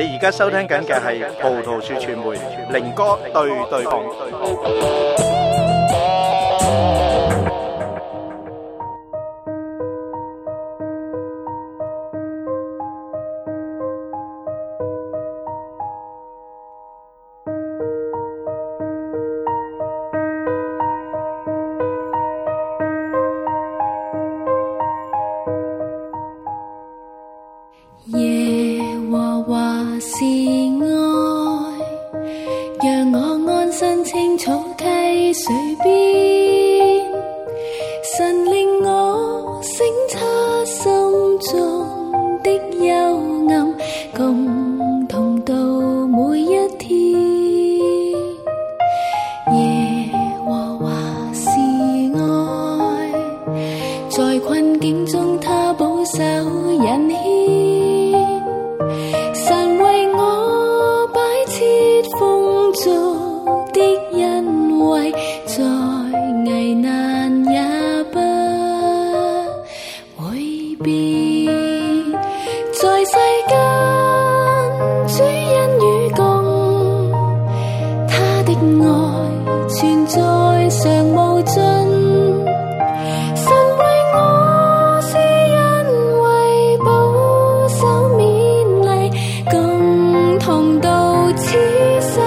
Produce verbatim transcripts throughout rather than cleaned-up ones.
你而家收聽緊嘅係葡萄樹傳媒靈歌對對碰。 耶和華是愛，讓我安身青草溪水邊，神令我省察心中的幽暗，共同度每一天。耶和華是愛，在困境中他保守引牽，神為我擺設豐足的恩惠，在危難也不會變。在世間主恩與共，他的愛存在常無盡。神為我施恩惠，保守勉勵，共同度此世。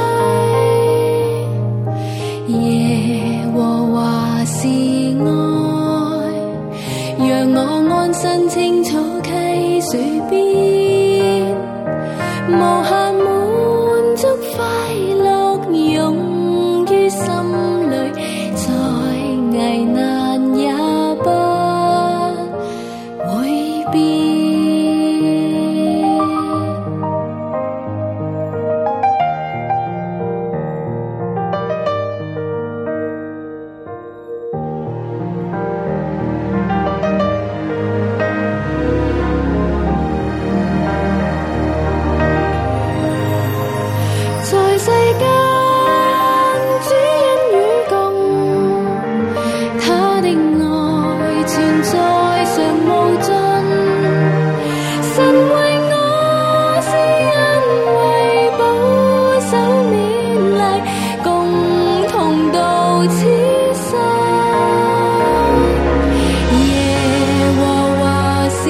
耶和華是愛，讓我安身青草溪水邊，無限滿足快樂湧於心裏，在危難也不會變。在世間主恩與共，他的愛存在常無盡。神為我施恩惠，保守勉勵，共同度此世。耶和華是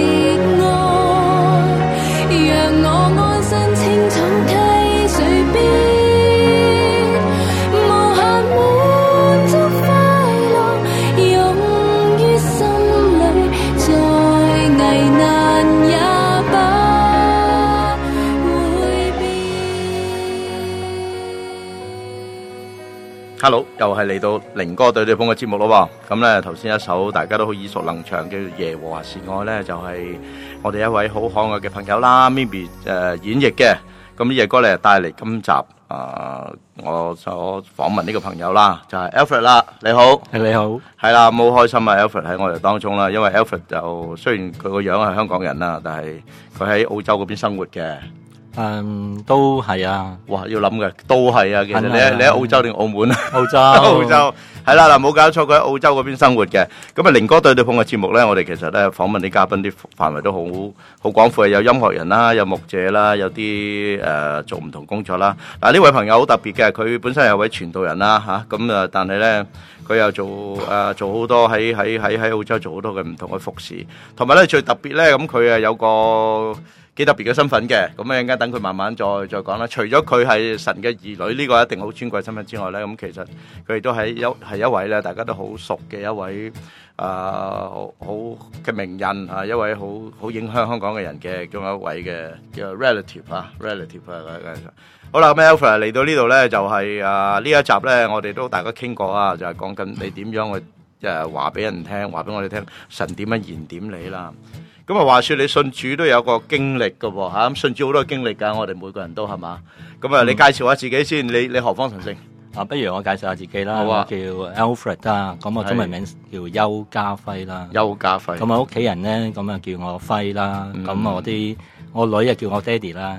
愛，讓我安身青草溪水邊，無限滿足快樂湧於心裏，在危難也不會變。 Hello， 又係嚟到靈歌對對碰嘅節目咯喎。咁咧頭先一首大家都好耳熟能詳嘅《耶和華是愛》咧，就係我哋一位好可愛嘅朋友啦 Mimi 誒演繹嘅。咁呢隻歌咧帶嚟今集啊，我所訪問呢個朋友啦，就係 Alfred 啦。你好， 你好， 係啦，好開心啊 Alfred 喺我哋當中啦。因為 Alfred 就雖然佢個樣係香港人啦，但係佢喺澳洲嗰邊生活嘅。 嗯，都係啊， 哇，要諗嘅都係啊。其實你係啊喺你喺澳洲定澳門啊？ 澳洲， 澳洲係啦，嗱冇搞錯，佢喺澳洲嗰邊生活嘅。咁啊，靈歌對對碰嘅節目咧，我哋其實咧訪問啲嘉賓啲範圍都好好廣闊，有音樂人啦，有牧者啦，有啲誒、呃、做唔同工作啦。嗱呢位朋友好特別嘅，佢本身係位傳道人啦嚇，咁啊但係咧佢又做誒、呃、做好多喺喺喺喺澳洲做好多嘅唔同嘅服侍，同埋咧最特別咧咁佢啊有個幾特別嘅身份嘅，咁啊陣間等佢慢慢再再講啦。除咗佢係神嘅兒女，呢個一定好尊貴身份之外咧，咁其實佢亦都係一係一位咧，大家都好熟嘅一位啊，好好嘅名人啊，一位好好影響香港嘅人嘅，仲有一位嘅叫 relative 啊 ，relative 啊，好啦，咁 Alfred 嚟到呢度咧，就係啊呢一集咧，我哋都大家傾過啊，就係講緊你點樣去誒話俾人聽，話俾我哋聽，神點樣燃點你啦。咁啊，話說你信主都有個經歷噶喎嚇，咁信主好多經歷㗎，我哋每個人都係嘛。咁啊，你介紹下自己先，你你何方神聖？ 啊，不如我介紹下自己啦。 好啊， 我叫 Alfred 啦，咁我中文名叫邱家輝啦。 邱家輝。咁我屋企人咧，咁啊叫我輝啦。咁我啲我女啊叫我爹哋啦。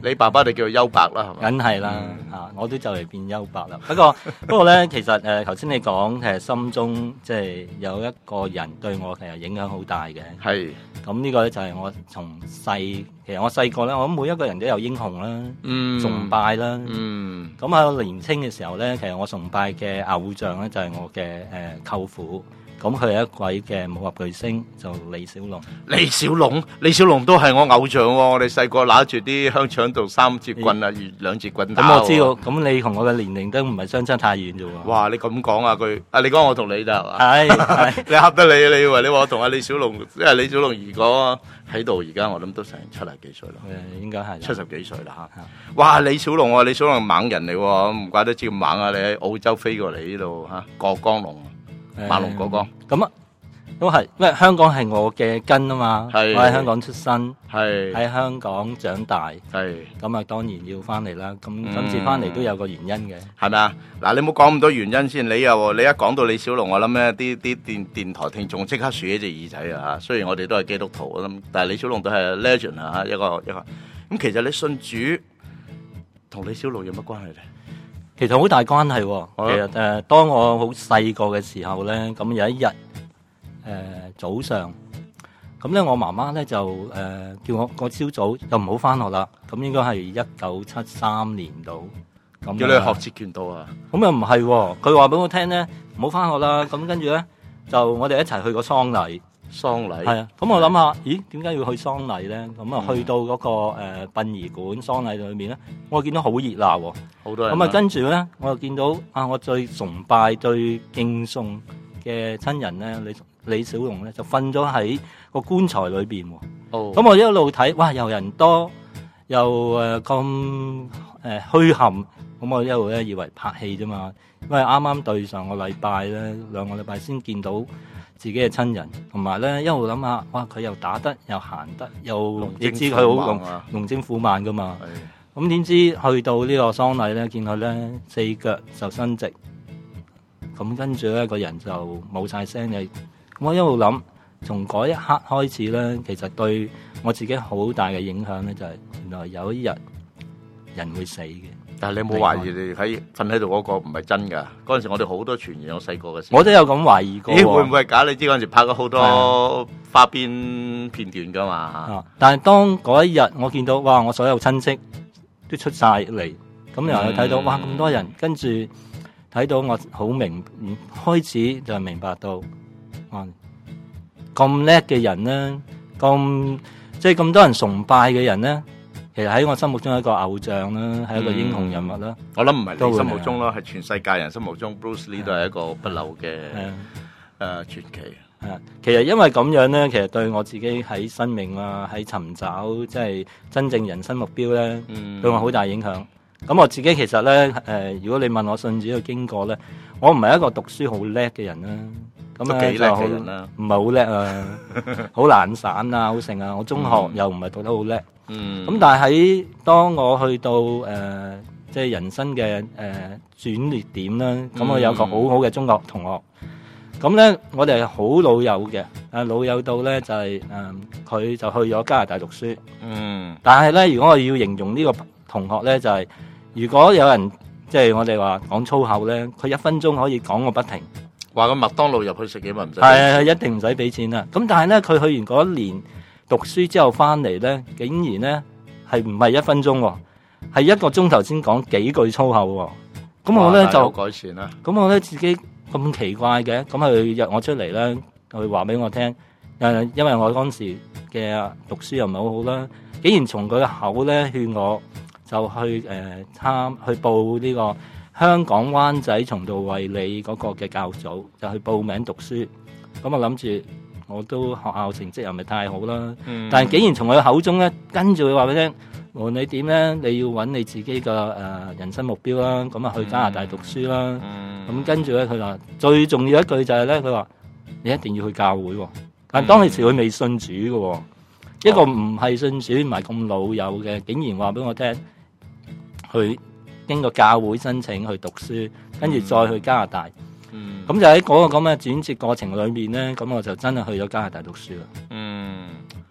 你爸爸就叫做優伯啦，係嘛？ 梗係啦嗯嚇，我都就嚟變優白啦。不過不過咧，其實誒頭先你講其實心中即係有一個人對我其實影響好大嘅。 係， 咁呢個咧就係我從細，其實我細個咧，我諗每一個人都有英雄啦， 嗯， 崇拜啦。 嗯， 咁喺我年青嘅時候咧，其實我崇拜嘅偶像咧就係我嘅誒舅父。咁佢係一位嘅武俠巨星，就李小龍。 李小龍，李小龍都係我偶像喎。我哋細個拿住啲香腸度三節棍啊，兩節棍打喎。 咁我知道，咁你同我嘅年齡都唔係相差太遠啫喎。 哇！你咁講啊，佢啊，你講我同你咋係嘛？ 係係你恰得你，你以為你話我同阿李小龍，因為李小龍如果喺度，而家我諗都成七十幾歲啦， 誒應該係七十幾歲啦嚇係。 哇！李小龍喎，李小龍猛人嚟喎，唔怪得知咁猛啊！你喺澳洲飛過嚟呢度嚇過江龍，馬龍過江。 咁啊，都係，因為香港係我嘅根啊嘛，我係喺香港出生， 係喺香港長大， 係咁啊當然要翻嚟啦。咁今次翻嚟都有個原因嘅。 係咪啊？嗱，你冇講咁多原因先。你又你一講到李小龍，我諗咧啲啲電電台聽眾即刻豎起隻耳仔啊嚇！雖然我哋都係基督徒，咁但係李小龍都係 legend 啊，一個一個。咁其實你信主同李小龍有乜關係咧？ 其實好大關係喎。 啊其實誒、呃，當我好細個嘅時候咧，咁有一日誒、呃、早上，咁咧我媽媽咧就誒、呃、叫我個朝早就唔好翻學啦。咁應該係一九七三年度。咁叫你去學截拳道啊？ 咁又唔係喎，佢話俾我聽咧，唔好翻學啦。咁跟住咧，就我哋一齊去個喪禮。 喪禮係啊，咁我諗下，咦，點解要去喪禮咧？咁啊，去到嗰、個誒、呃、殯儀館喪禮裏面咧，我見到好熱鬧喎。 好多人咁啊，跟住咧，我又見到啊，我最崇拜、最敬重嘅親人咧，李李小龍咧，就瞓咗喺個棺材裏邊喎。 哦， 咁我一路睇，哇，又人多，又誒咁誒墟冚，咁我一路咧以為拍戲啫嘛，因為啱啱對上個禮拜咧，兩個禮拜先見到自己嘅親人，同埋咧一路諗下，哇，佢又打得，又行得，又你知佢好龍龍精虎猛噶嘛。咁點知去到呢個喪禮咧，見佢咧四腳就伸直，咁跟住咧個人就冇晒聲嘅。咁我一路諗，從嗰一刻開始咧，其實對我自己好大嘅影響咧，就係原來有一日人會死嘅。 但係你有冇懷疑你喺瞓喺度嗰個唔係真㗎？嗰陣時我哋好多傳言，我細個嘅時候， 我都有咁懷疑過。 咦，會唔會係假？你知嗰陣時拍咗好多花邊片段㗎嘛？ 啊！但係當嗰一日我見到，哇！我所有親戚都出晒嚟，咁又睇到，哇！咁多人，跟住睇到我好明，開始就明白到，哇！咁叻嘅人咧，咁即係咁多人崇拜嘅人咧。其實喺我心目中係一個偶像啦，係一個英雄人物啦。 我諗唔係你心目中咯，係全世界人心目中 Bruce Lee 都係一個不朽嘅誒傳奇。 係啊，其實因為咁樣咧，其實對我自己喺生命啊，喺尋找即係真正人生目標咧， 嗯、 對我好大影響。咁我自己其實咧，誒、呃，如果你問我信主嘅經過咧，我唔係一個讀書好叻嘅人啦。咁都幾叻嘅人啦， 唔係好叻啊，好懶散啊，好成啊。我中學又唔係讀得好叻。 嗯， 咁但係喺當我去到誒、呃，即係人生嘅誒、呃、轉捩點啦，咁我有個好好嘅中學同學，咁咧我哋係好老友嘅，誒老友到咧就係、是、誒，佢、呃、就去咗加拿大讀書， 嗯， 但係咧如果我要形容呢個同學咧，就係、是、如果有人即係我哋話講粗口咧，佢一分鐘可以講個不停， 話個麥當勞入去食嘢咪唔使， 係係一定唔使俾錢啦。咁但係咧佢去完嗰一年。讀書之後翻嚟咧，竟然咧係唔係一分鐘喎，係一個鐘頭先講幾句粗口喎。咁我咧就改善啦。 咁我咧自己咁奇怪嘅，咁佢約我出嚟咧，佢話俾我聽，誒，因為我嗰陣時嘅讀書又唔係好好啦，竟然從佢嘅口咧勸我就去誒參、呃、去報呢個香港灣仔重道衛理嗰個嘅教組，就去報名讀書。咁我諗住。我都學校成績又唔係太好啦，嗯、但係竟然從佢口中咧，跟住佢話俾你聽，無論你點咧，你要揾你自己嘅誒、呃、人生目標啦，咁啊去加拿大讀書啦，咁、嗯嗯、跟住咧佢話最重要一句就係咧，佢話你一定要去教會喎，但係當其時佢未信主嘅喎，嗯、一個唔係信主唔係咁老友嘅，竟然話俾我聽，去經過教會申請去讀書，跟住再去加拿大。咁、嗯、就喺嗰個咁嘅轉折過程裏面咧，咁我就真係去咗加拿大讀書啦。 嗯，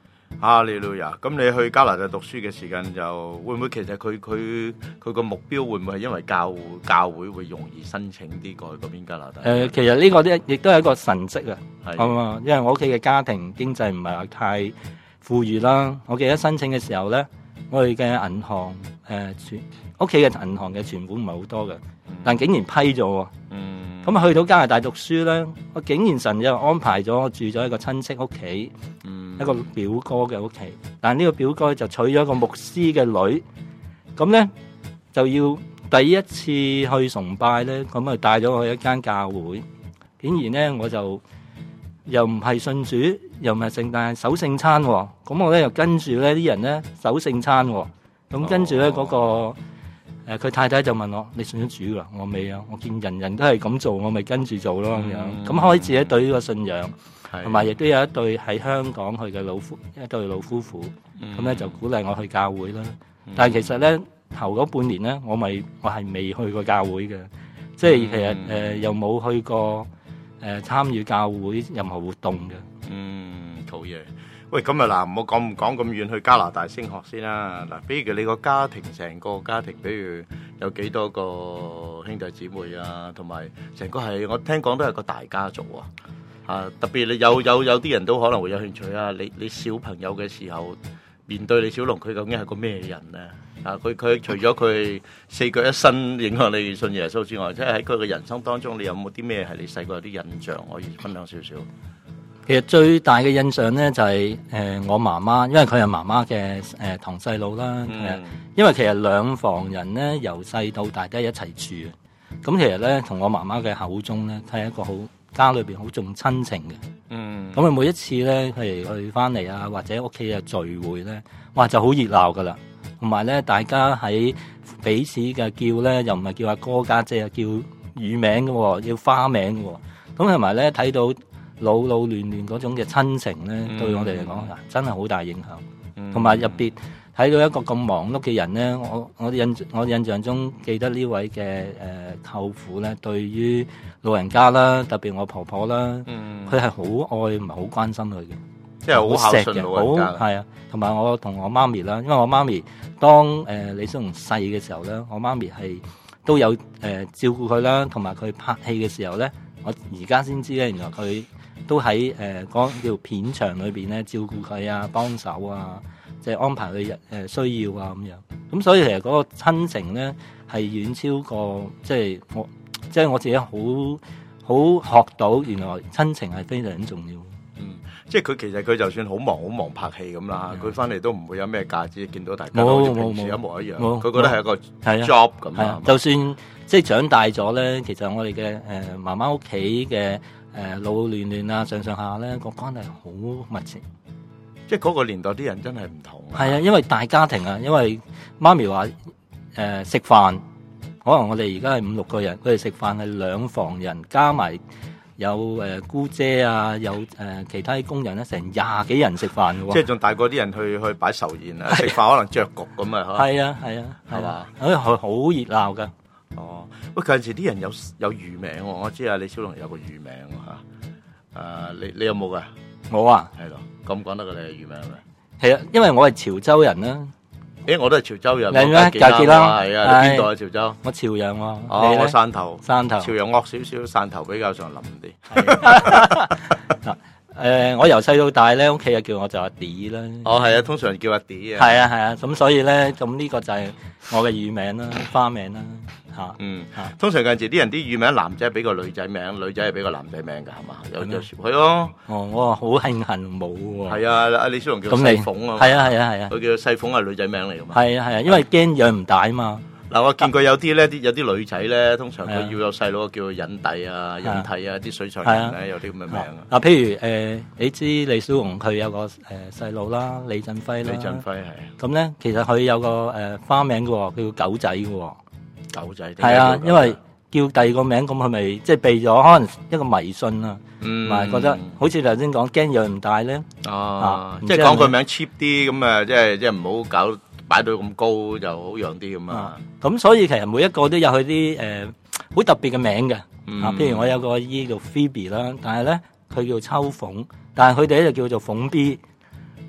哈利路亞！咁你去加拿大讀書嘅時間就會唔會其實佢佢佢個目標會唔會係因為教教會會容易申請啲過去嗰邊加拿大？ 誒、呃，其實呢個咧亦都係一個神蹟啊， 係咁啊，因為我屋企嘅家庭經濟唔係話太富裕啦。我記得申請嘅時候咧，我哋嘅銀行誒存屋企嘅銀行嘅存款唔係好多嘅，但竟然批咗喎。 嗯。 咁啊，去到加拿大讀書咧，我竟然神就安排咗我住咗一個親戚屋企， 嗯、 一個表哥嘅屋企。但係呢個表哥就娶咗一個牧師嘅女，咁咧就要第一次去崇拜咧，咁啊帶咗我去一間教會。竟然咧我就又唔係信主，又唔係聖誕守聖餐喎。咁我咧又跟住咧啲人咧守聖餐喎。咁跟住咧嗰個。誒佢太太就問我：你信咗主啦？我未啊，我見人人都係咁做，我咪跟住做咯咁樣。咁、嗯、開始咧對呢個信仰，同埋亦都有一對喺香港去嘅老夫一對老夫婦，咁咧、嗯、就鼓勵我去教會啦。嗯、但係其實咧頭嗰半年咧，我咪我係未去過教會嘅，即係其實誒、呃、又冇去過誒、呃、參與教會任何活動嘅。 嗯，好嘢。喂，咁啊嗱，唔好講唔講咁遠去加拿大升學先啦。嗱，比如你個家庭，成個家庭，比如有幾多個兄弟姊妹啊，同埋成個係我聽講都係個大家族啊。啊，特別你有有有啲人都可能會有興趣啊。你你小朋友嘅時候面對李小龍，佢究竟係個咩人咧？啊，佢佢除咗佢四腳一伸影響你信耶穌之外，即係喺佢嘅人生當中，你有冇啲咩係你細個有啲印象可以分享少少？ 其實最大嘅印象咧就係、是、誒、呃、我媽媽，因為佢係媽媽嘅誒堂細佬啦。嗯、因為其實兩房人咧由細到大都係一齊住，咁其實咧同我媽媽嘅口中咧係一個好家裏邊好重親情嘅。嗯，咁啊每一次咧譬如去翻嚟啊，或者屋企嘅聚會咧，哇就好熱鬧噶啦。同埋咧大家喺彼此嘅叫咧，又唔係叫阿哥家姐啊，叫乳名嘅，要花名嘅。咁同埋咧睇到老老亂亂嗰種嘅親情咧，嗯、對我哋嚟講真係好大影響。同埋入邊睇到一個咁忙碌嘅人咧，我我印我印象中記得呢位嘅誒舅父咧，對於老人家啦，特別我婆婆啦，佢係好愛唔係好關心佢嘅， 即係好孝順老人家。 係啊，同埋我同我媽咪啦，因為我媽咪當誒、呃、李小龍細嘅時候咧，我媽咪係都有誒、呃、照顧佢啦，同埋佢拍戲嘅時候咧，我而家先知咧，原來佢都喺誒嗰叫片場裏邊咧照顧佢啊，幫手啊，即係安排佢誒需要啊咁樣。咁所以其實嗰個親情咧係遠超過，即係我即係我自己好好學到，原來親情係非常之重要。 嗯，即係佢其實佢就算好忙好忙拍戲咁啦，佢翻嚟都唔會有咩價值，見到大家好似平時一模一樣。佢覺得係一個 job 咁啊。就算即係長大咗咧，其實我哋嘅誒媽媽屋企嘅。誒、呃、老老亂亂啊，上上下咧個關係好密切， 即係嗰個年代啲人真係唔同。 係啊，因為大家庭啊，因為媽咪話誒食飯，可能我哋而家係五六個人，佢哋食飯係兩房人加埋有誒、呃、姑姐啊，有誒、呃、其他工人咧，成廿幾人食飯嘅喎。 即係仲大過啲人去去擺壽宴啊，食飯可能着局咁啊， 係啊係啊，係嘛，誒好好熱鬧㗎。 哦，喂，近時啲人有有乳名喎，我知啊，李小龍有個乳名嚇，誒、啊，你你有冇噶？ 冇啊， 係咯，咁講得嘅你係乳名咩？ 係啊，因為我係潮州人啦。 誒，我都係潮州人， 係咩？介結啦， 係啊，你邊度啊？潮州？ 我潮陽喎。 哦，我汕頭。 汕頭。 潮陽惡少少，汕頭比較上腍啲。 誒，我由細到大咧，屋企啊叫我就阿 D 啦。 哦，係啊，通常叫阿 D 啊。 係啊，係啊，咁所以咧，咁呢個就係我嘅乳名啦，花名啦，嚇。 嗯，通常近時啲人啲乳名，男仔俾個女仔名，女仔係俾個男仔名㗎，係嘛？有有時係咯。哦，我好慶幸冇喎。係啊，阿李小龍叫細鳳啊。係啊，係啊，係啊。佢叫細鳳係女仔名嚟㗎嘛。係啊，係啊，因為驚養唔大啊嘛。嗱，我見過有啲咧，啲有啲女仔咧，通常佢要有細佬叫做引弟啊、引提啊，啲水上人咧有啲咁嘅名啊。嗱，譬如誒，你知李小龍佢有個誒細佬啦，李振輝啦。李振輝係。咁咧，其實佢有個誒花名嘅喎，叫狗仔嘅喎。狗仔。係啊，因為叫第二個名，咁佢咪即係避咗可能一個迷信啊，同埋覺得好似頭先講驚養唔大咧。哦。即係講佢名 cheap 啲咁啊，即係即係唔好搞。擺到咁高就好養啲咁啊！咁所以其實每一個都有佢啲誒好特別嘅名嘅，啊，譬如我有個阿姨叫 Phoebe 啦，但係咧佢叫秋鳳，但係佢哋咧就叫做鳳 B，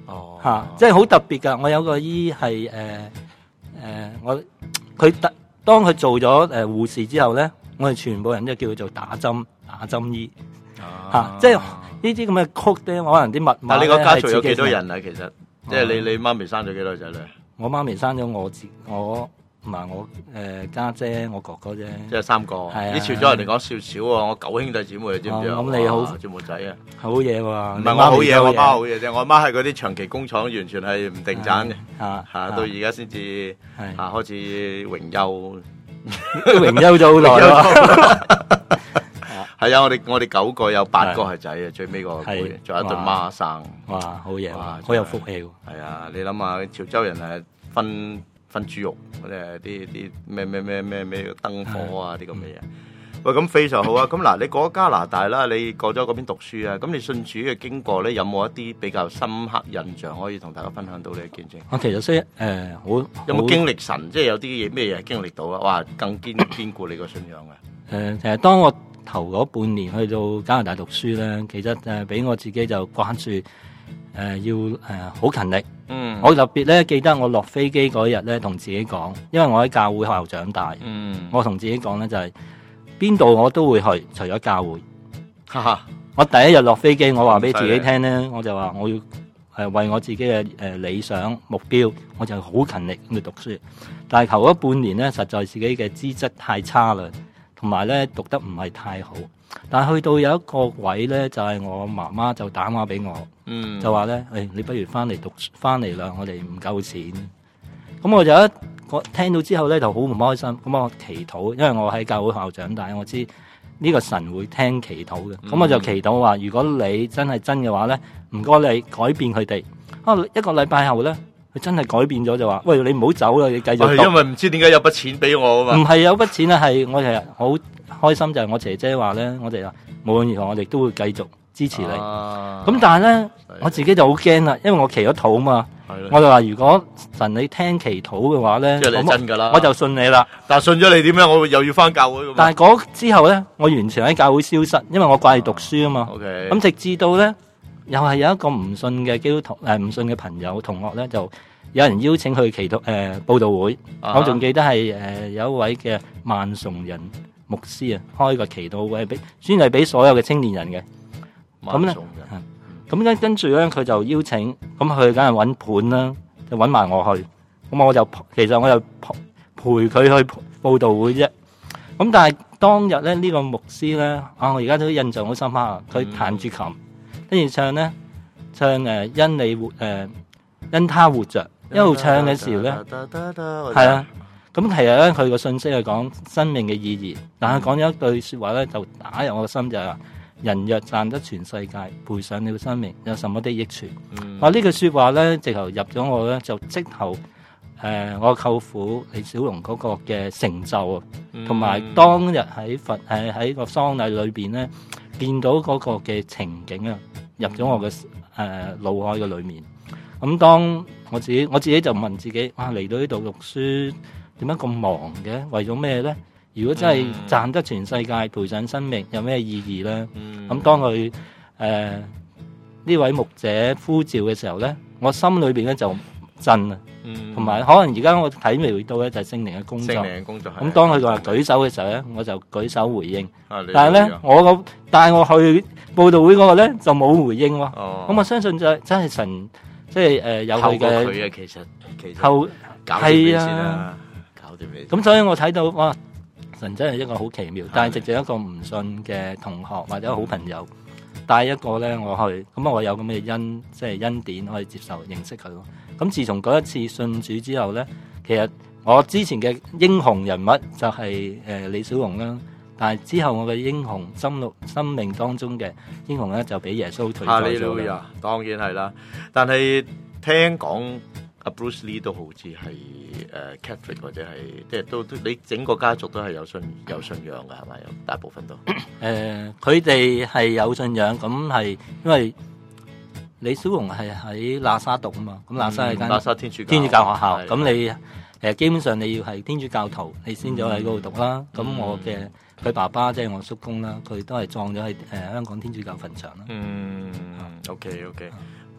哦， 嚇，即係好特別㗎。我有個姨係誒誒，我佢特當佢做咗誒護士之後咧，我哋全部人都叫佢做打針打針醫嚇，即係呢啲咁嘅曲咧，可能啲密碼。 但係你個家族有幾多人啊？其實即係你你媽咪生咗幾多仔女？ 我媽咪生咗我自我。同埋我誒家姐，我哥哥啫， 即係三個。啲潮州人嚟講少少喎，我九兄弟姊妹，知唔知啊？ 咁你好， 節目仔啊， 好嘢喎！ 唔係我好嘢，我媽好嘢啫。我媽係嗰啲長期工廠，完全係唔定賺嘅。嚇嚇，到而家先至嚇開始榮休， 榮休咗好耐咯。 係啊，我哋我哋九個有八個係仔啊，最尾個妹，仲有一對孖生。 哇，好嘢喎，好有福氣喎。 係啊，你諗下，潮州人係分。分豬肉，或者係啲啲咩咩咩咩咩燈火啊啲咁嘅嘢。喂，咁非常好啊！咁嗱，你過咗加拿大啦，你過咗嗰邊讀書啊，咁你信主嘅經過咧，有冇一啲比較深刻印象可以同大家分享到你嘅見證？ 我其實雖誒好有冇經歷神，即係有啲嘢咩嘢經歷到啊？哇，更堅堅固你個信仰啊！ 誒，其實當我頭嗰半年去到加拿大讀書咧，其實誒俾我自己就關注誒要誒好勤力。嗯，我特別咧記得我落飛機嗰日咧，同自己講，因為我喺教會學校長大，嗯，我同自己講咧就係邊度我都會去，除咗教會。哈哈，我第一日落飛機，我話俾自己聽咧，我就話我要誒為我自己嘅誒理想目標，我就好勤力咁去讀書。但係頭嗰半年咧，實在自己嘅資質太差啦，同埋咧讀得唔係太好。但係去到有一個位咧，就係、是、我媽媽就打電話俾我，嗯、就話咧，誒、哎，你不如翻嚟讀翻嚟啦，我哋唔夠錢。咁我就一我聽到之後咧，就好唔開心。咁我祈禱，因為我喺教會學校長大，我知呢個神會聽祈禱嘅。咁、嗯、我就祈禱話，如果你真係真嘅話咧，唔該你改變佢哋。啊，一個禮拜後咧，佢真係改變咗，就話，喂，你唔好走啦，你繼續讀。 係因為唔知點解有筆錢俾我啊嘛。 唔係有筆錢啊，係我其實好開心，就係我姐姐話咧，我哋話無論如何，我哋都會繼續支持你。咁、啊、但係咧，我自己就好驚啦，因為我祈咗禱嘛。我就話如果神你聽祈禱嘅話咧， 即係你真噶啦， 我就信你啦。 但係信咗你點樣？我又要翻教會咁。 但係嗰之後咧，我完全喺教會消失，因為我掛住讀書啊嘛。咁、啊 okay. 直至到咧，又係有一個唔信嘅基督徒誒，唔信嘅朋友同學咧，就有人邀請去祈禱誒佈道會。啊、我仲記得係誒、呃、有一位嘅萬崇仁牧師啊，開個祈禱會俾專係俾所有嘅青年人嘅。咁咧。咁跟跟住咧，佢就邀請，咁佢梗係揾盤啦，就揾埋我去。咁我就其實我就陪佢去佈道會啫。咁但係當日咧，呢、這個牧師咧，啊我而家都印象好深刻啊！佢彈住琴，跟住唱咧，唱誒、呃、因你活誒、呃、因他活着，一路唱嘅時候咧，係啊。咁其實咧，佢個信息係講生命嘅意義，但係講咗一句説話咧，就打入我個心就係話。人若賺得全世界，賠上了生命，有什麼的益處？嗯、啊！呢句説話咧，直頭入咗我咧，就即頭誒，我舅父李小龍嗰個嘅成就啊，同、嗯、埋當日喺佛誒喺個喪禮裏邊咧，見到嗰個嘅情景啊，入咗我嘅誒腦海嘅裏面。咁當我自己我自己就問自己：哇！嚟到呢度讀書點解咁忙嘅？為咗咩咧？如果真係賺得全世界，賠上生命，有咩意義咧？咁、嗯、當佢誒呢位牧者呼召嘅時候咧，我心裏邊咧就震啊，同、嗯、埋可能而家我體會到咧就係聖靈嘅工作。聖靈嘅工作。咁當佢話舉手嘅時候咧，我就舉手回應。啊、但係咧，我個帶我去佈道會嗰個咧就冇回應喎。咁、哦、我相信就係真係神，即係誒有佢嘅。佢啊，其實其實後係啊，搞掂你。咁所以我睇到哇！神真係一個好奇妙，但係直接一個唔信嘅同學或者好朋友帶一個咧我去，咁我有咁嘅恩，即係恩典可以接受認識佢咯。咁自從嗰一次信主之後咧，其實我之前嘅英雄人物就係誒李小龍啦，但係之後我嘅英雄心路生命當中嘅英雄咧就俾耶穌取代咗啦。 當然係啦，但係聽講。阿 Bruce Lee 都好似係誒 Catholic 或者係即係都都你整個家族都係有信有信仰嘅係咪？有大部分都誒，佢哋係有信仰，咁係因為李小龍係喺喇沙讀啊嘛，咁喇沙係間喇沙天主教天主教學校，咁你誒基本上你要係天主教徒，你先至喺嗰度讀啦。咁、嗯、我嘅佢爸爸即係、就是、我叔公啦，佢都係葬咗喺誒香港天主教墳場啦。 嗯 ，OK OK。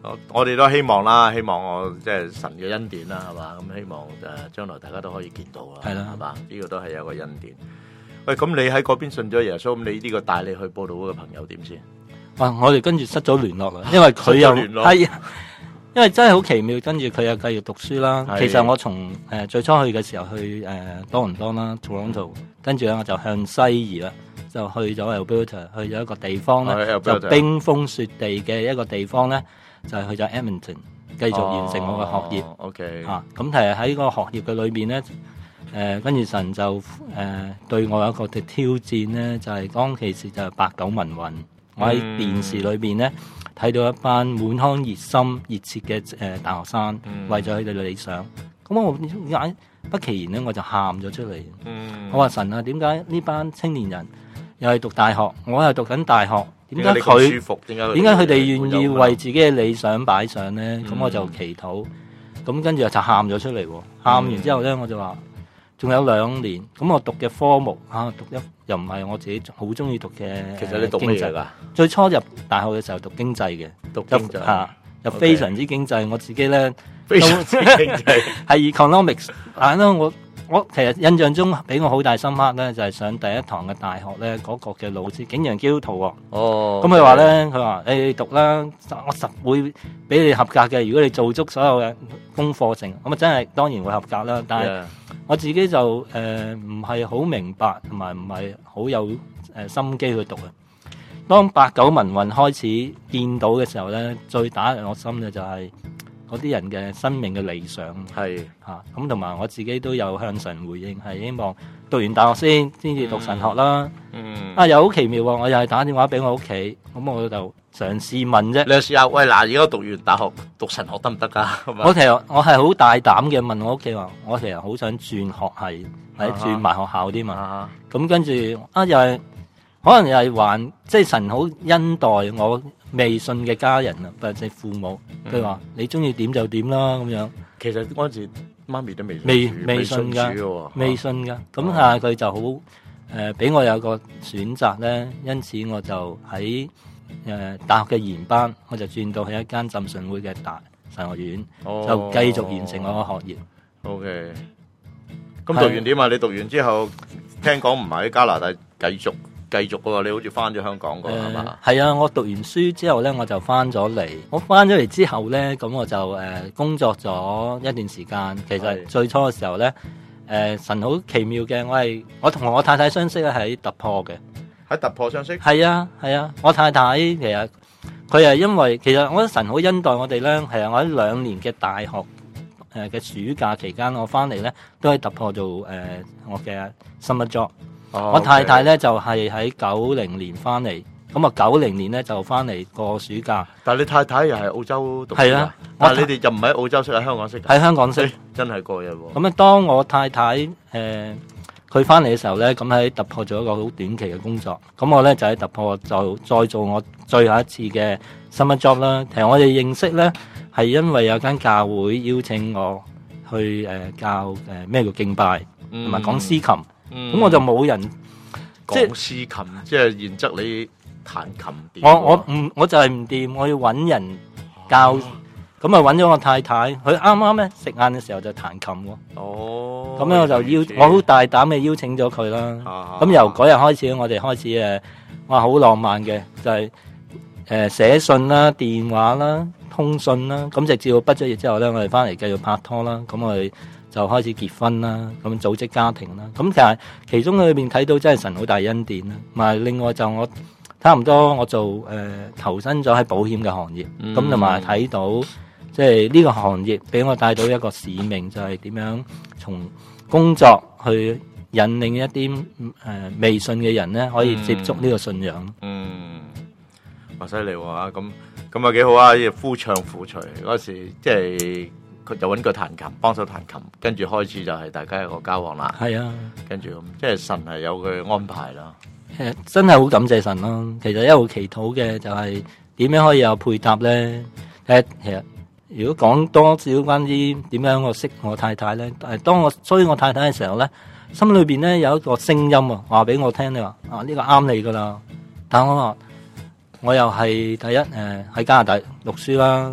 我我哋都希望啦，希望我即係神嘅恩典啦，係嘛？咁希望誒將來大家都可以見到啦， 係啦係嘛？呢個都係有個恩典。喂，咁你喺嗰邊信咗耶穌，咁你呢個帶你去報道會嘅朋友點先？ 哇！我哋跟住失咗聯絡啦，因為佢又失咗聯絡係啊，因為真係好奇妙。跟住佢又繼續讀書啦。 係其實我從誒、呃、最初去嘅時候去誒、呃、多倫多啦 Toronto，跟住咧我就向西移啦，就去咗 Alberta， 去咗一個地方咧， 係就 Alberta 冰封雪地嘅一個地方咧，就係去咗 Edmonton， 繼續完成我嘅學業。 哦、OK， 啊，咁係喺個學業嘅裏邊咧，誒跟住神就誒、呃、對我有一個嘅挑戰咧，就係、是、當其時就係八九民運，我喺電視裏邊咧睇到一班滿腔熱心熱切嘅誒大學生， 嗯、 為咗佢哋嘅理想，咁我點解不其然咧我就喊咗出嚟。 嗯、 我話神啊，點解呢班青年人又係讀大學，我又讀緊大學，點解你咁佢舒服？點解點解佢哋願意有為自己嘅理想擺上咧？咁、 嗯我就祈禱，咁跟住就喊咗出嚟喎。喊完之後咧，我就話仲有兩年，咁我讀嘅科目啊，讀一又唔係我自己好中意讀嘅。 其實你讀咩㗎？ 最初入大學嘅時候讀經濟嘅， 讀經濟嚇，又非常之經濟。我自己咧非常之經濟， 係 economics。但係咧，我我其實印象中俾我好大深刻咧，就係上第一堂嘅大學咧，嗰個嘅老師竟然係基督徒喎。 哦， 咁佢話咧，佢話誒你讀啦，我實會俾你合格嘅。如果你做足所有嘅功課程，咁啊真係當然會合格啦。但係 Yeah. 我自己就誒唔係好明白，同埋唔係好有誒、呃、心機去讀啊。當八九民運開始見到嘅時候咧，最打入我心嘅就係嗰啲人嘅生命嘅理想係嚇。咁同埋我自己都有向神回應，係希望讀完大學先先至讀神學啦。 嗯， 啊又好奇妙喎！我又係打電話俾我屋企，咁我就嘗試問啫。 你試下喂嗱，而家讀完大學讀神學得唔得㗎？ 我其實我係好大膽嘅問我屋企話，我其實好想轉學系或者轉埋學校啲嘛。咁跟住啊又係可能又係還即係神好恩待我未信嘅家人啊，或者父母。佢話、嗯、你中意點就點啦咁樣。 其實嗰陣時媽咪都未未未信㗎，未信㗎。咁啊佢就好誒俾我有個選擇咧，因此我就喺誒大學嘅研班，我就轉到去一間浸信會嘅大神學院， 哦、 就繼續完成我嘅學業。 O K。咁讀完點啊？你讀完之後，聽講唔係喺加拿大繼續繼續嘅喎，你好似翻咗香港㗎係嘛？ 係啊，我讀完書之後咧，我就翻咗嚟。我翻咗嚟之後咧，咁我就誒、呃、工作咗一段時間。其實最初嘅時候咧，誒、呃、神好奇妙嘅，我係我同我太太相識咧喺突破嘅。 喺突破相識？ 係啊係啊，我太太其實佢係因為其實我覺得神好恩待我哋咧。係啊，我喺兩年嘅大學誒嘅暑假期間，我翻嚟咧都喺突破做誒、呃、我嘅 summer job。 哦、 我太太咧就係喺九零年翻嚟，咁啊九零年咧就翻嚟過暑假。 但係你太太又係澳洲讀書？ 係啊， 但係你哋就唔喺澳洲識，喺香港識㗎？ 喺香港識， 真係過癮喎。 咁啊，當我太太誒佢翻嚟嘅時候咧，咁喺突破做一個好短期嘅工作，咁我咧就喺突破就再做我最後一次嘅 summer job 啦。其實我哋認識咧係因為有間教會邀請我去誒、呃、教誒咩、呃、叫敬拜，同埋講詩琴。咁、嗯、我就冇人講詩琴，即係然則你彈琴點？ 我我唔我就係唔掂，我要揾人教，咁啊揾咗我太太，佢啱啱咧食晏嘅時候就彈琴喎。 哦， 咁咧我就邀，我好大膽嘅邀請咗佢啦。咁、啊、由嗰日開始，我哋開始誒，哇好浪漫嘅，就係誒寫信啦、電話啦、通訊啦，咁直至到畢咗業之後咧，我哋翻嚟繼續拍拖啦，咁我哋就開始結婚啦，咁組織家庭啦。咁其實其中裏邊睇到真係神好大恩典啦。同埋另外就我差唔多我做誒、呃、投身咗喺保險嘅行業，咁同埋睇到即係呢個行業俾我帶到一個使命，就係、是、點樣從工作去引領一啲誒、呃、未信嘅人咧，可以接觸呢個信仰。 嗯，哇犀利喎！咁咁啊幾好啊！夫唱婦隨嗰時即係。佢就揾佢彈琴，幫手彈琴，跟住開始就係大家一個交往啦。係啊，跟住咁，即係神係有佢安排啦。誒，真係好感謝神咯。其實一路祈禱嘅就係點樣可以有配搭咧？誒，其實如果講多少關於點樣我識我太太咧，誒，當我追我太太嘅時候咧，心裏邊咧有一個聲音啊，話俾我聽，你話啊呢個啱你噶啦。但我話我又係第一誒喺加拿大讀書啦。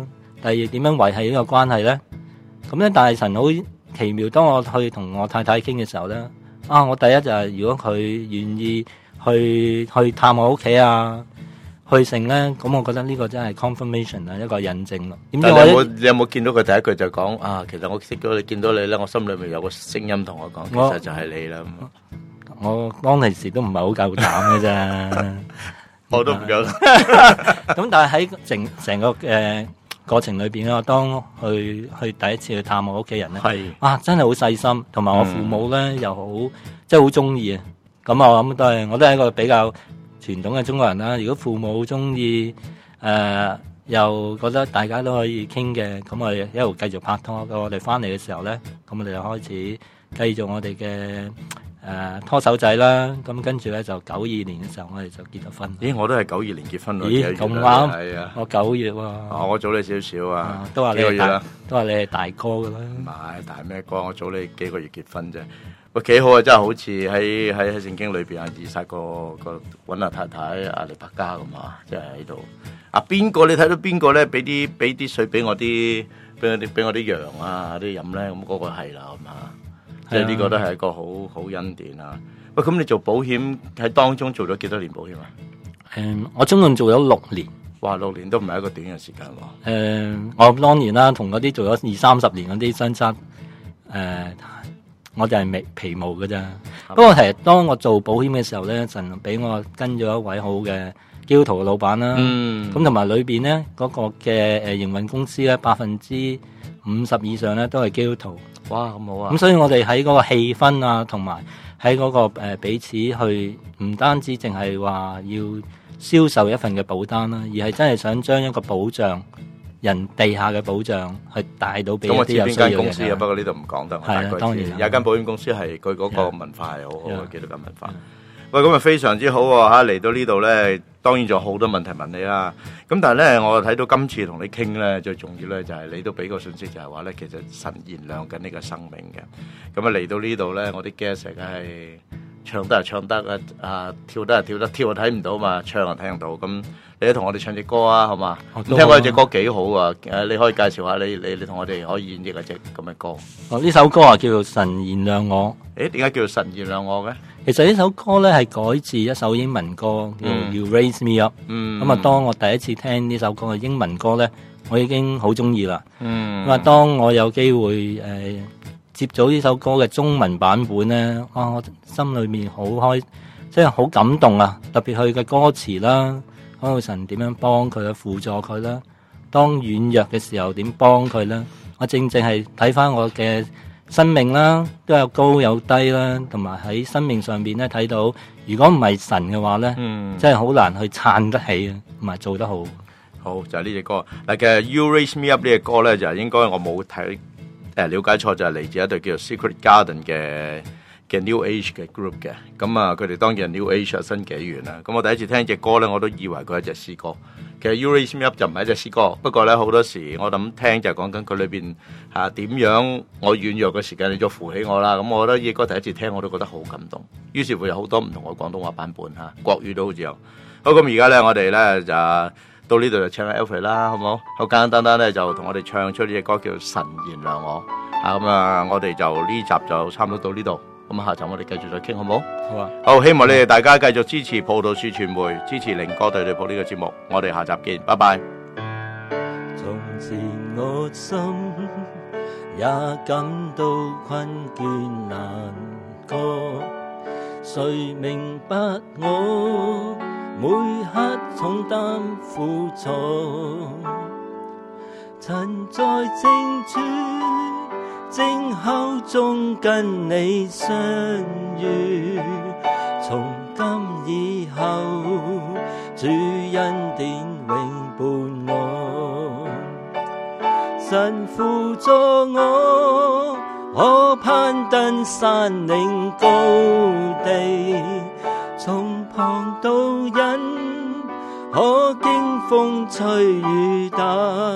第二點樣維繫呢個關係咧？咁咧，但係神好奇妙，當我去同我太太傾嘅時候咧，啊，我第一就係如果佢願意去去探我屋企啊，去成咧，咁我覺得呢個真係 confirmation 啊，一個印證咯。點解我但係你有冇你有冇見到佢第一句就講啊？其實我識咗你，見到你咧，我心裏面有個聲音同我講，其實就係你啦。 我當其時都唔係好夠膽嘅啫， 我都唔夠。 咁但係喺成成個誒、呃、過程裏邊咧，我當去去第一次去探我屋企人咧， 係啊，真係好細心，同埋我父母咧、嗯、又好，即係好中意啊。咁我諗都係，我都係一個比較傳統嘅中國人啦。如果父母中意誒，又覺得大家都可以傾嘅，咁我哋一路繼續拍拖。咁我哋翻嚟嘅時候咧，咁我哋就開始繼續我哋嘅。誒、呃、拖手仔啦，咁跟住咧就九二年嘅時候，我哋就結咗婚。 咦，我都係九二年結婚咯。 咦，咁啱， 係啊， 我九月喎、 哦。我早你少少啊， 啊都話你係大，都話你係大哥噶啦。 唔係大咩哥，我早你幾個月結婚啫。喂，幾好啊！真係好似喺喺喺聖經裏邊啊，以撒個個揾阿太太阿利百加咁啊，即係喺度。啊，邊個你睇到邊個咧？俾啲俾啲水俾我啲，俾我啲俾我啲羊啊啲飲咧，咁、那、嗰個係啦，咁啊。即係呢個都係一個好好恩典啊！喂，咁你做保險喺當中做咗幾多年保險啊？ 誒、嗯，我總共做咗六年。 哇，六年都唔係一個短嘅時間喎。誒、 嗯，我當然啦，同嗰啲做咗二三十年嗰啲相差，誒、呃，我就係皮皮毛㗎咋。不過其實當我做保險嘅時候咧，神俾我跟咗一位好嘅基督徒嘅老闆啦。嗯。咁同埋裏邊咧嗰個嘅誒營運公司咧，百分之五十以上咧都係基督徒。 哇，咁好啊！ 咁所以我哋喺嗰個氣氛啊，同埋喺嗰個誒彼此去，唔單止淨係話要銷售一份嘅保單啦，而係真係想將一個保障人地下嘅保障去帶到俾一啲有需要嘅人。咁我知邊間公司啊？不過呢度唔講得。係啊，當然有間保險公司係佢嗰個文化係好好嘅，基督教文化。喂，咁啊非常之好喎嚇！嚟到呢度咧，當然仲有好多問題問你啦。咁但係咧，我睇到今次同你傾咧，最重要咧就係你都俾個信息，就係話咧，其實神燃亮緊呢個生命嘅。咁啊嚟到呢度咧，我啲 guest 梗係唱得係唱得啊，啊跳得係跳得，跳啊睇唔到嘛，唱啊聽到。咁你都同我哋唱隻歌啊，好嘛？咁聽過隻歌幾好啊！誒，你可以介紹下你你你同我哋可以演繹一隻咁嘅歌。 哦，呢首歌啊叫做《神燃亮我》。 誒，點解叫做神燃亮我嘅？ 其實呢首歌咧係改自一首英文歌，叫《You Raise Me Up》。嗯。咁啊，當我第一次聽呢首歌嘅英文歌咧，我已經好中意啦。嗯。咁啊，當我有機會誒、呃、接咗呢首歌嘅中文版本咧，啊，我心裏面好開，即係好感動啊！特別佢嘅歌詞啦，講到神點樣幫佢啊，輔助佢啦。當軟弱嘅時候點幫佢啦？我正正係睇翻我嘅生命啦，都有高有低啦，同埋喺生命上邊咧睇到，如果唔係神嘅話咧，嗯，真係好難去撐得起啊，同埋做得好。 好就係呢隻歌。嗱，其實 You Raise Me Up 呢隻歌咧，就係應該我冇睇誒了解錯，就係嚟自一隊叫做 Secret Garden 嘅嘅 New Age 嘅 group 嘅。咁啊，佢哋當然係 New Age 新紀元啦。咁我第一次聽隻歌咧，我都以為佢係一隻詩歌。其實 You Raise Me Up 就唔係一隻詩歌，不過咧好多時我諗聽就係講緊佢裏邊嚇點樣我軟弱嘅時間，你再扶起我啦。咁我覺得呢隻歌第一次聽我都覺得好感動。於是會有好多唔同嘅廣東話版本嚇，國語都好似有。好，咁而家咧，我哋咧就到呢度就唱下 Alfred 啦，好唔好？好簡簡單單咧就同我哋唱出呢隻歌叫《神燃亮我》啊。咁啊，我哋就呢集就差唔多到呢度。咁下集我哋繼續再傾，好唔好？ 好啊！ 好，希望你哋大家繼續支持葡萄樹傳媒，支持靈歌對對譜呢個節目。我哋下集見，拜拜。 從前我心也感到困倦難過，誰明白我每刻重擔負重？曾在正處正口中跟你相遇，從今以後主恩典永伴我，神輔助我，可攀登山嶺高地，從旁到人可經風吹雨打，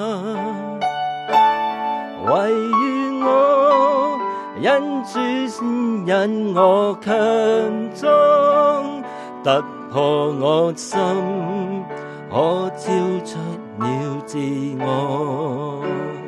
唯願我因主引我強壯，突破我心，可照出了自我。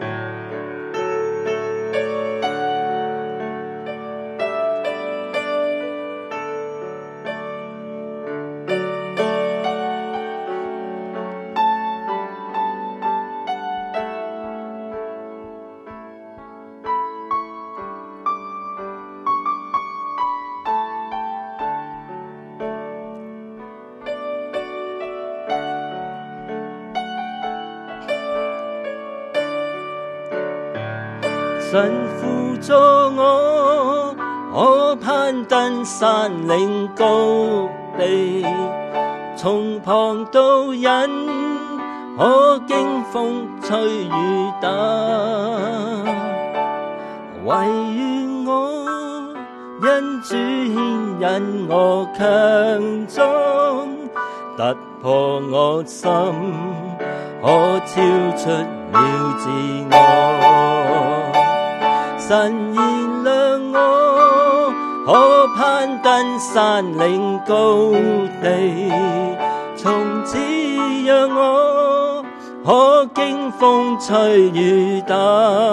神輔助我，我攀登山嶺高地，從旁到引，我經風吹雨打，唯願我因主牽引我強壯，突破我心，可超出了自我。神燃亮我，可攀登山嶺高地，從此讓我可經風吹雨打，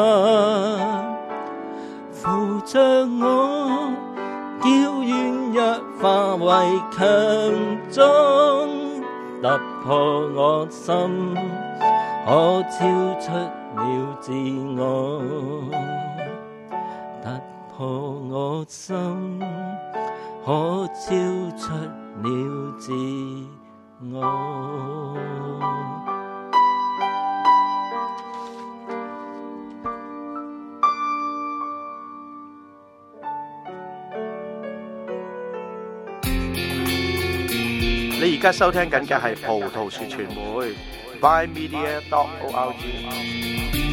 扶着我，叫軟弱化為強壯，突破我心，可超出了自我。突破我心，可超出了自我。 你而家收聽緊嘅係葡萄樹傳媒 by media dot org。